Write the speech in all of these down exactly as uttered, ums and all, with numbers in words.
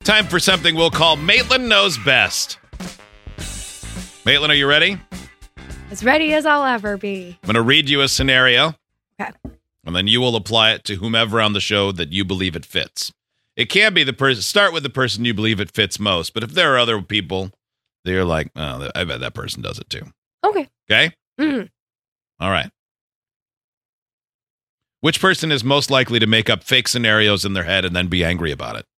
Time for something we'll call Maitland Knows Best. Maitland, are you ready? As ready as I'll ever be. I'm going to read you a scenario. Okay. And then you will apply it to whomever on the show that you believe it fits. It can be the person, start with the person you believe it fits most. But if there are other people, they're like, oh, I bet that person does it too. Okay. Okay? Mm-hmm. All right. Which person is most likely to make up fake scenarios in their head and then be angry about it?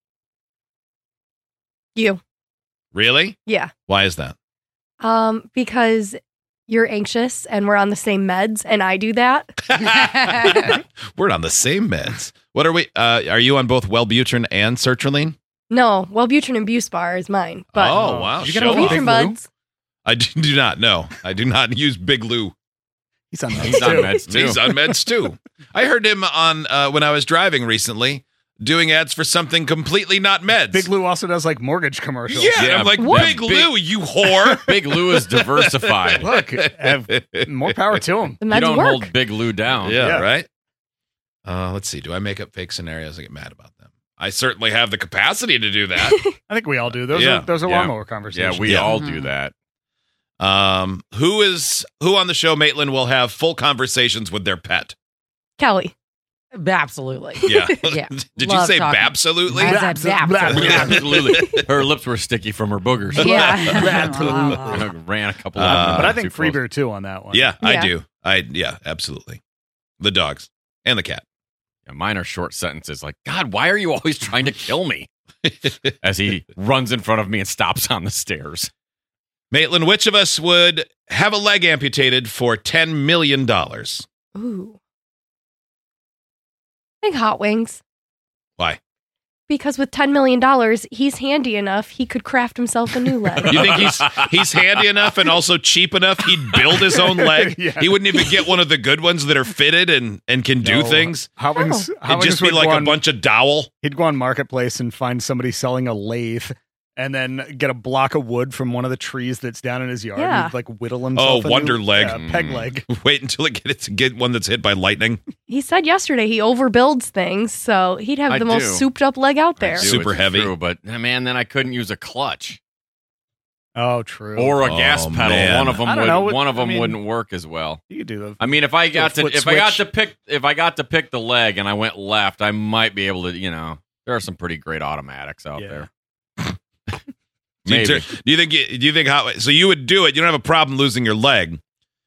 You. Really? Yeah. Why is that? Um, because you're anxious and we're on the same meds and I do that. We're on the same meds. What are we? Uh, are you on both Wellbutrin and sertraline? No, Wellbutrin and Buspar is mine. But oh, wow. You Show got a off. Wellbutrin buds. I do do not know. I do not use Big Lou. He's on meds He's on too. meds too. He's on meds too. I heard him on uh, when I was driving recently doing ads for something completely not meds. Big Lou also does like mortgage commercials. Yeah, Yeah, I'm like, what? Big, Big- Lou, you whore. Big Lou is diversified. Look, have more power to him. The You meds don't work. hold Big Lou down. Yeah, Yeah. right? Uh, let's see. Do I make up fake scenarios and get mad about them? I certainly have the capacity to do that. I think we all do. Those Yeah. are those are Yeah. lawnmower Yeah, conversations. we Yeah. all Mm-hmm. do that. um, who is who on the show, Maitland, will have full conversations with their pet? Kelly. Absolutely. Yeah. Yeah. Did you Love say talking. absolutely? I said absolutely. Yeah, absolutely. Her lips were sticky from her boogers. Yeah. Ran a couple Uh, of them. but I think too close. Freebeer too on that one. Yeah, I Yeah. do. I yeah, absolutely. The dogs and the cat. Yeah, mine are short sentences like, God, why are you always trying to kill me? As he runs in front of me and stops on the stairs. Maitland, which of us would have a leg amputated for ten million dollars? Ooh. I think Hot Wings. Why? Because with ten million dollars, he's handy enough, he could craft himself a new leg. You think he's he's handy enough and also cheap enough he'd build his own leg? Yeah. He wouldn't even get one of the good ones that are fitted and, and can do No. things? Howings, It'd Howings just be would like go a on- bunch of dowel. He'd go on Marketplace and find somebody selling a lathe and then get a block of wood from one of the trees that's down in his yard. Yeah. And he'd like whittle himself. Oh, a Wonder new, leg. yeah, peg Mm. leg. Wait until it gets get one that's hit by lightning. He said yesterday he overbuilds things, so he'd have I the do. most souped up leg out I there. do, Super it's heavy. True, but eh, man, then I couldn't use a clutch Oh, true. or a Oh, gas pedal. man. One of them I don't would, know what- one of I them mean- wouldn't work as well. you could do the. I mean, if I got to foot if I got to switch. pick if I got to pick the leg and I went left, I might be able to. You know, there are some pretty great automatics out Yeah. there. Do you, Maybe. do you think do you think how so you would do it? You don't have a problem losing your leg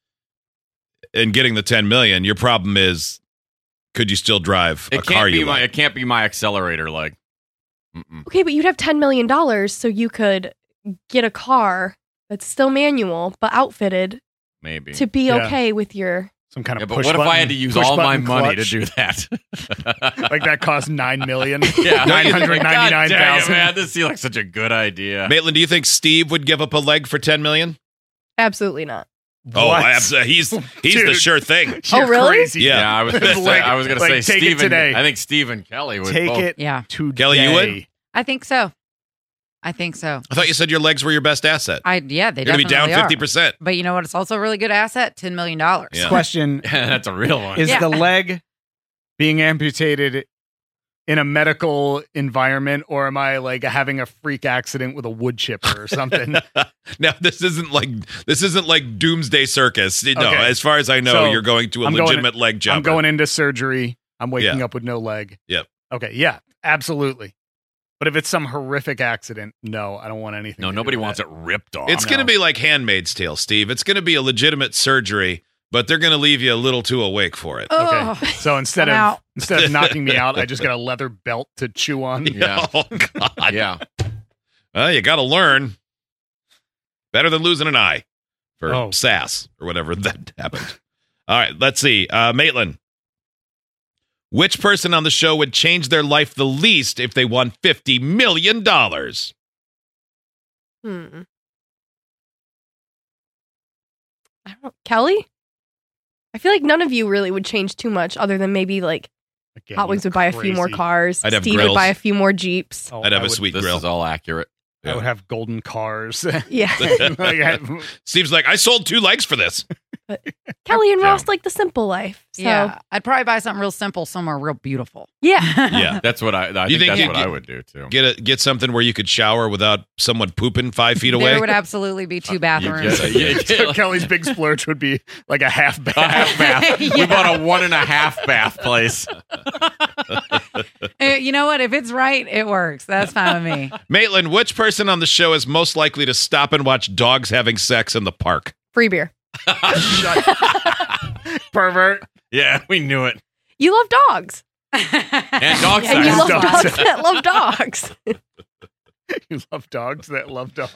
and getting the ten million. Your problem is could you still drive a It car can't be you my like? it can't be my accelerator leg. Mm-mm. Okay, but you'd have ten million dollars, so you could get a car that's still manual, but outfitted Maybe. to be Yeah. okay with your... Some kind Yeah, of but push what if button, I had to use push all my button money clutch? to do that? Like that cost nine million. Yeah, nine hundred ninety nine God dang it, thousand. man, this seems like such a good idea. Maitland, do you think Steve would give up a leg for ten million? Absolutely not. Oh, What? abs- he's he's the Dude. sure thing. You're Oh, really? Crazy. Yeah. Yeah, I was gonna say, Like- I was gonna like, say take it Stephen. today. I think Stephen Kelly would Take both. it Yeah, today. Kelly, you would? I think so. I think so. I thought you said your legs were your best asset. I yeah, they You're gonna be definitely down are. fifty percent. But you know what? It's also a really good asset. Ten million dollars. Yeah. Question: That's a real one. Is Yeah. the leg being amputated in a medical environment, or am I like having a freak accident with a wood chipper or something? Now this isn't like this isn't like Doomsday Circus. No, Okay. as far as I know, So, you're going to a I'm going- legitimate leg jumper. I'm going into surgery. I'm waking Yeah. up with no leg. Yep. Okay. Yeah. Absolutely. But if it's some horrific accident, no, I don't want anything. No, to do nobody with wants that. it ripped off. It's going to No. be like Handmaid's Tale, Steve. It's going to be a legitimate surgery, but they're going to leave you a little too awake for it. Okay. Oh, So instead I'm of out. instead of knocking me out, I just got a leather belt to chew on. Yeah. Oh, God. Yeah. Well, you got to learn. Better than losing an eye for Oh. sass or whatever that happened. All right, let's see. Uh, Maitland, which person on the show would change their life the least if they won fifty million dollars? Hmm. I don't know. Kelly? I feel like none of you really would change too much other than maybe like Again, Hot Wings you're would buy a few more crazy. cars. I'd have Steve grills. would buy a few more Jeeps. Oh, I'd have I a would- sweet This grill. is all accurate. I would have golden cars. Yeah. Like, I- Steve's like, I sold two legs for this. But Kelly and Yeah. Ross like the simple life. So Yeah, I'd probably buy something real simple somewhere real beautiful. yeah. Yeah. That's what I. I You think, think that's you'd what get- I would do too. Get a get something where you could shower without someone pooping five feet away. There would absolutely be two bathrooms. get- you get So like Kelly's big splurge would be like a half bath. a half bath. We Yeah. bought a one and a half bath place. Eh, you know what? If it's right, it works. That's fine with me. Maitland, which person on the show is most likely to stop and watch dogs having sex in the park? Free beer. Pervert. Yeah, we knew it. You love dogs. And dog And you sex. love Dog dogs sex. that love dogs. You love dogs that love dogs.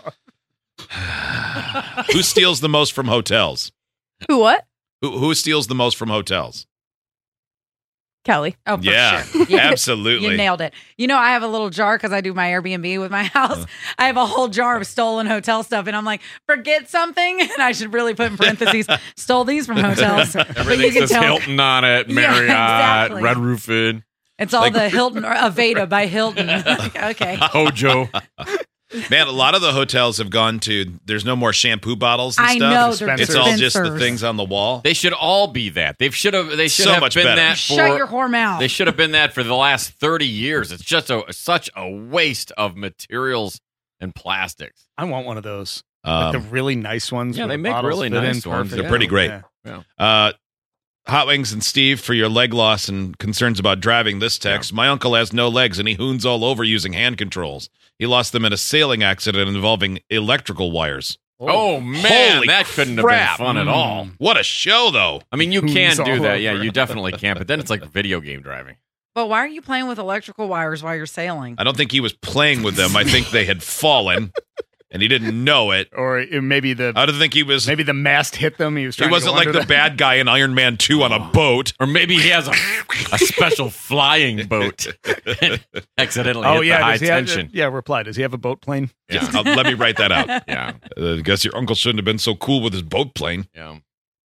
Who steals the most from hotels? Who what? Who, who steals the most from hotels? Kelly. Oh, for Yeah, sure. Yeah. absolutely. You nailed it. You know, I have a little jar because I do my Airbnb with my house. I have a whole jar of stolen hotel stuff, and I'm like, forget something, and I should really put in parentheses, stole these from hotels. But you Everything can says tell Hilton on it, Yeah, Marriott, exactly. Red Roof Inn, it's all Like- the Hilton or Aveda by Hilton. Like, okay. Hojo. Man, a lot of the hotels have gone to. There's no more shampoo bottles and I stuff. know they're It's all just the dispensers. things on the wall. They should all be that. They should have. They should So have much been better. that for. Shut your whore mouth. They should have been that for the last thirty years. It's just a such a waste of materials and plastics. I want one of those. Like the Um, really nice ones. yeah, where they the make bottles really fit in nice ones. perfect. They're pretty great. Yeah. uh, Hot Wings and Steve, for your leg loss and concerns about driving, this text: My uncle has no legs and he hoons all over using hand controls. He lost them in a sailing accident involving electrical wires. Oh, man, Holy that couldn't crap. have been fun at all. What a show, though! I mean, you Who's can do all that. Yeah, over. you definitely can. But then it's like video game driving. But why are you playing with electrical wires while you're sailing? I don't think he was playing with them. I think they had fallen, and he didn't know it. Or it, maybe the I don't think he was. maybe the mast hit them. He was. He Trying wasn't to go like under the bad guy in Iron Man two on a boat. Or maybe he has a, a special flying boat. Accidentally Oh hit yeah, the high does he have- tension. yeah. Reply. Does he have a boat plane? Just, uh, let me write that out. Yeah, Uh, I guess your uncle shouldn't have been so cool with his boat plane. yeah.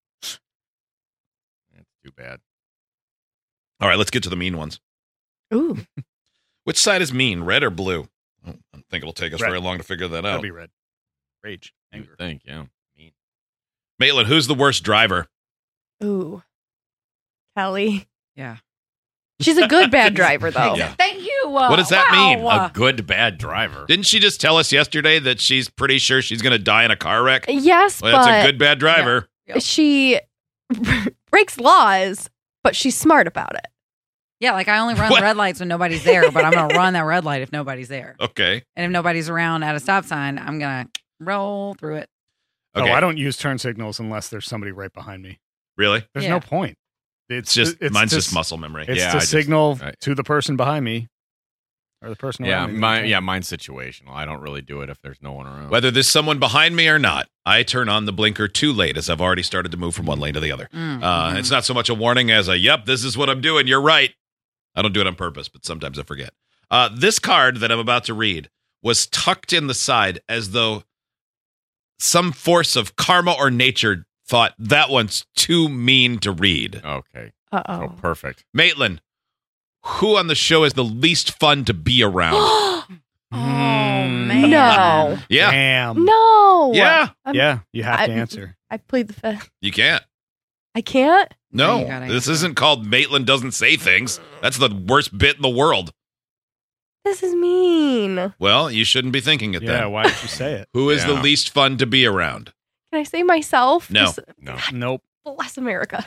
That's too bad. All right, let's get to the mean ones. Ooh. Which side is mean, red or blue? Oh, I don't think it'll take us Red. very long to figure that That'd out. be red. Rage. You Anger. would think, yeah. Mean. Maitland, who's the worst driver? Ooh. Kelly. Yeah. She's a good bad driver though. Yeah. Thank you. Uh, What does that wow. mean? Uh, A good bad driver. Didn't she just tell us yesterday that she's pretty sure she's going to die in a car wreck? Yes, Well, that's but a good bad driver. she breaks laws, but she's smart about it. yeah, like I only run What? red lights when nobody's there, but I'm going to run that red light if nobody's there. Okay. And if nobody's around at a stop sign, I'm going to roll through it. Okay. Oh, I don't use turn signals unless there's somebody right behind me. Really? There's Yeah. no point. It's just it's mine's to- just muscle memory. It's Yeah, to I just- signal I- to the person behind me or the person Yeah, around me. mine. Yeah, mine's situational. I don't really do it if there's no one around. Whether there's someone behind me or not, I turn on the blinker too late as I've already started to move from one lane to the other. Mm, Uh, mhm. It's not so much a warning as a, yep, this is what I'm doing. You're right. I don't do it on purpose, but sometimes I forget. Uh, this card that I'm about to read was tucked in the side as though some force of karma or nature thought that one's too mean to read. Okay. Uh Oh, oh. perfect. Maitland, who on the show is the least fun to be around? oh, Mm. man. No. Yeah. Damn. No. Yeah. I'm- Yeah, you have to I- answer. I plead the fifth. You can't. I can't. No, You gotta this answer. isn't called Maitland Doesn't Say Things. That's the worst bit in the world. This is mean. Well, you shouldn't be thinking it Yeah, then. why did you say it? Who is the Yeah. least fun to be around? Can I say myself? No. Just No. Nope. bless America.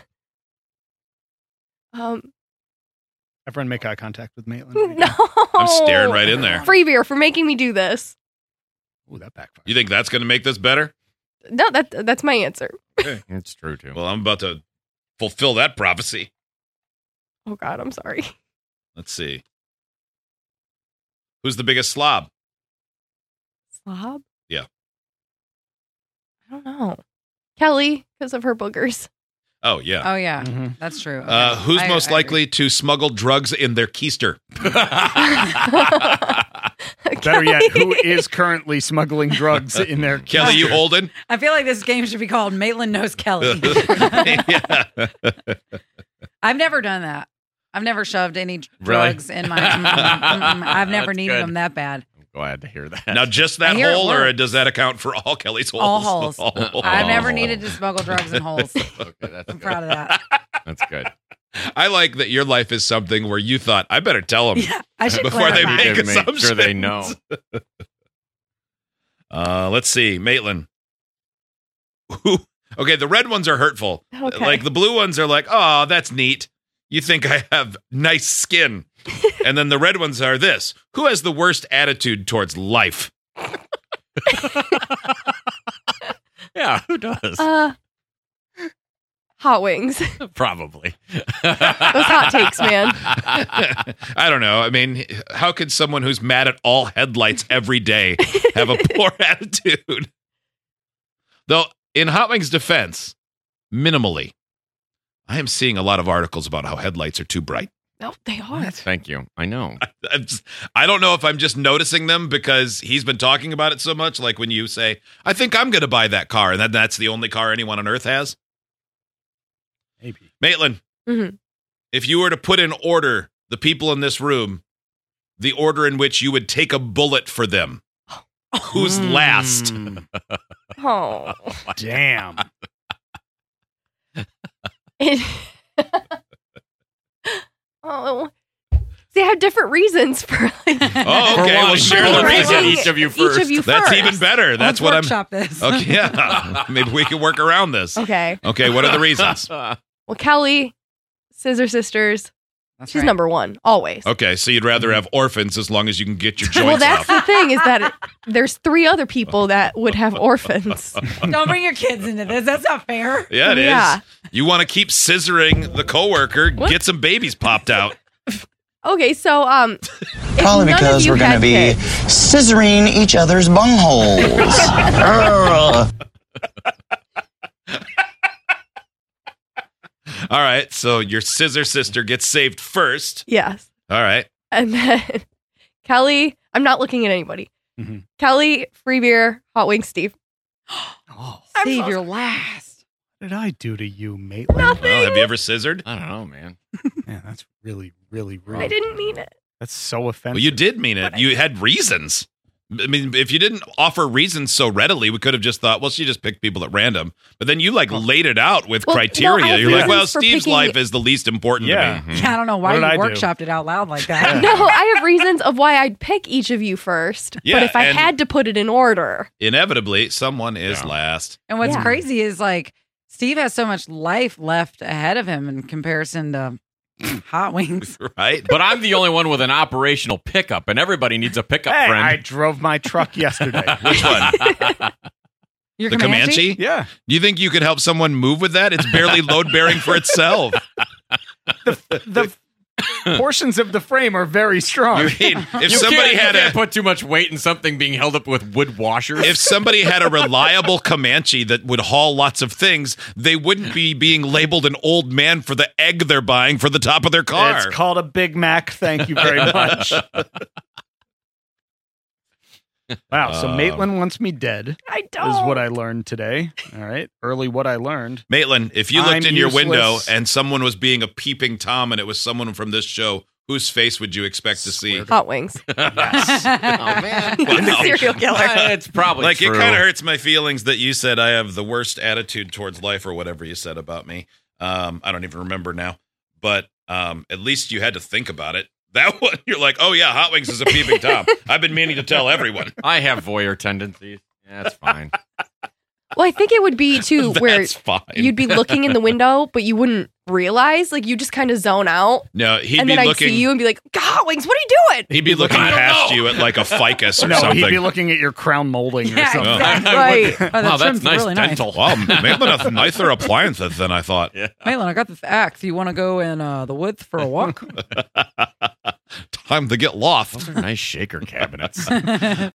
Um, Everyone make eye contact with Maitland. right no. now. I'm staring right in there. Free beer for making me do this. Ooh, that backfired. You think that's going to make this better? No, that that's my answer. It's true too. Well, I'm about to fulfill that prophecy. Oh God, I'm sorry. Let's see. Who's the biggest slob? Slob? Yeah. I don't know. Kelly, because of her boogers. Oh, yeah. Oh, yeah. Mhm. That's true. Uh, Okay. who's I- most I agree. likely to smuggle drugs in their keister? Better yet, who is currently smuggling drugs in their Kelly, you holding? I feel like this game should be called Maitland Knows Kelly. Yeah. I've never done that. I've never shoved any Really? drugs in my. Mm, mm, mm, mm. I've never That's needed good. them that bad. glad to hear that. Now, just that I hear it hole, or works. does that account for all Kelly's holes? All holes. All holes. I've never Oh. needed to smuggle drugs in holes. Okay, that's I'm good. proud of that. That's good. I like that your life is something where you thought, I better tell them Yeah, I should before they clarify. make To make assumptions. sure they know. Uh, let's see. Maitland. Ooh. Okay, the red ones are hurtful. Okay. Like the blue ones are like, oh, that's neat. You think I have nice skin. And then the red ones are this. Who has the worst attitude towards life? Yeah, who does? Uh, hot wings. Probably. Those hot takes, man. I don't know. I mean, how could someone who's mad at all headlights every day have a poor attitude? Though, in Hot Wings' defense, minimally, I am seeing a lot of articles about how headlights are too bright. No, they are. Thank you. I know. I'm just- I don't know if I'm just noticing them because he's been talking about it so much. Like when you say, I think I'm going to buy that car, and then that's the only car anyone on earth has. Maybe. Maitland, Mhm. if you were to put in order the people in this room, the order in which you would take a bullet for them, who's last? Mm, Oh. damn. Oh. See, I have different reasons for like, Oh, okay. For Well, one, share for the ranking reason. each of you Each first. of you That's first. even better. That's Let's what I'm. workshop this. Okay, yeah. Maybe we can work around this. Okay. Okay, what are the reasons? Well, Kelly, Scissor Sisters, That's she's right. number one, always. Okay, so you'd rather have orphans as long as you can get your joints Well, that's off. the thing is that it, there's three other people that would have orphans. Don't bring your kids into this. That's not fair. Yeah, it is. Yeah. You want to keep scissoring the coworker, What? get some babies popped out. Okay, so um, if Probably none of because you we're going to had be kids- scissoring each other's bungholes. Ugh. All right, so your scissor sister gets saved first. yes, All right. and then Kelly. I'm not looking at anybody. Mhm. Kelly, free beer, hot wings, Steve. Oh, I'm Save so- your last. what did I do to you, Maitland? Nothing. Well, have you ever scissored? I don't know, man. Man, that's really, really rude. I didn't mean it. That's so offensive. Well, you did mean it. But I- You had reasons. I mean, if you didn't offer reasons so readily, we could have just thought, well, she just picked people at random. But then you like laid it out with Well, no, criteria. I have You're like, well, reasons for Steve's picking- life is the least important Yeah. to me. Yeah, I don't know why What you did I do? workshopped it out loud like that. No, I have reasons of why I'd pick each of you first. Yeah, but if I and- had to put it in order, Inevitably, someone is Yeah. last. And what's Yeah. crazy is like Steve has so much life left ahead of him in comparison to Hot Wings. Right? But I'm the only one with an operational pickup, and everybody needs a pickup Hey, friend. I drove my truck yesterday. Which one? Your The Comanche? yeah. Do you think you could help someone move with that? It's barely load bearing for itself. The portions of the frame are very strong. I mean, if you somebody can't, had you a can't put too much weight in something being held up with wood washers. if somebody had a reliable Comanche that would haul lots of things, they wouldn't be being labeled an old man for the egg they're buying for the top of their car. It's called a Big Mac. Thank you very much. Wow. So Uh, Maitland wants me dead I don't. is what I learned today. All right. Early what I learned. Maitland, if you looked I'm in your window useless. and someone was being a peeping Tom and it was someone from this show, whose face would you expect to see? Swear Hot Wings. Yes. oh man, Wow. Serial killer. it's probably Like, true. it kind of hurts my feelings that you said I have the worst attitude towards life or whatever you said about me. Um, I don't even remember now. But um, at least you had to think about it. That one, you're like, oh, yeah, Hot Wings is a peeping Tom. I've been meaning to tell everyone. I have voyeur tendencies. Yeah, that's fine. Well, I think it would be too where That's fine. you'd be looking in the window, but you wouldn't realize. Like you just kind of zone out, No, he'd and be then I'd looking. see you and be like, "God, Wings, what are you doing?" He'd be looking I don't past know. you at like a ficus or No, something. he'd be looking at your crown molding or Yeah, something. exactly. Right. Oh, the wow, that's trim's nice really nice. dental. Wow, Maitland has nicer appliances than I thought. Maitland, I got this axe. You want to go in uh, the woods for a walk? Time to get lost. Those are nice shaker cabinets.